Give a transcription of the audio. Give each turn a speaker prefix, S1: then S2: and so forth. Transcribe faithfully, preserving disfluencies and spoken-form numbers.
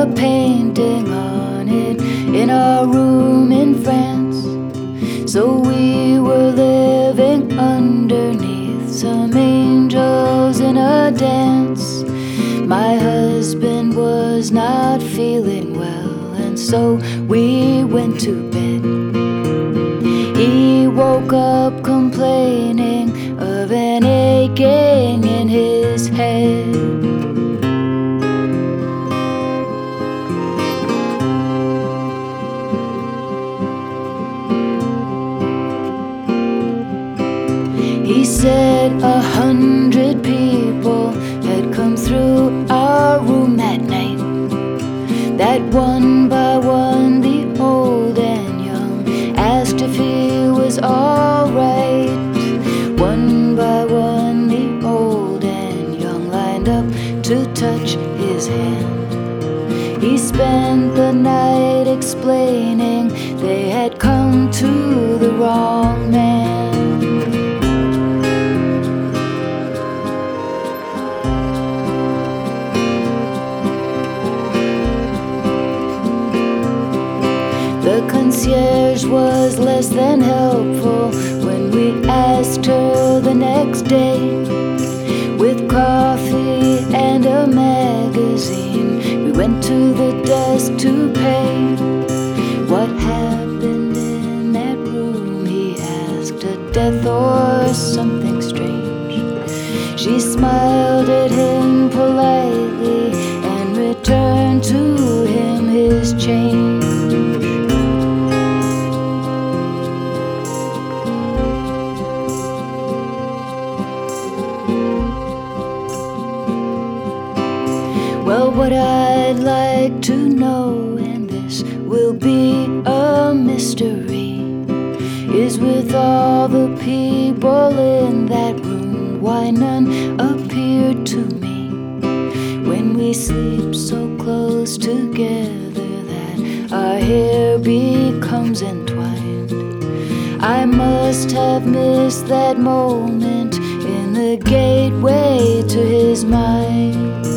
S1: painting on it in our room in France. So we were living underneath some angels in a dance. My husband was not feeling well, and so we went to bed. He woke up complaining of an aching in his head. He said a hundred people had come through our room that night, that one by one the old and young asked if he was alright. One by one the old and young lined up to touch his hand. He spent the night explaining they had come to the wrong man. The concierge was less than helpful when we asked her the next day. With coffee and a magazine, we went to the desk to pay. What happened in that room, he asked, a death or something strange? She smiled at him politely and returned to him his change. Well, what I'd like to know, and this will be a mystery, is with all the people in that room, why none appeared to me when we sleep so close together that our hair becomes entwined. I must have missed that moment in the gateway to his mind.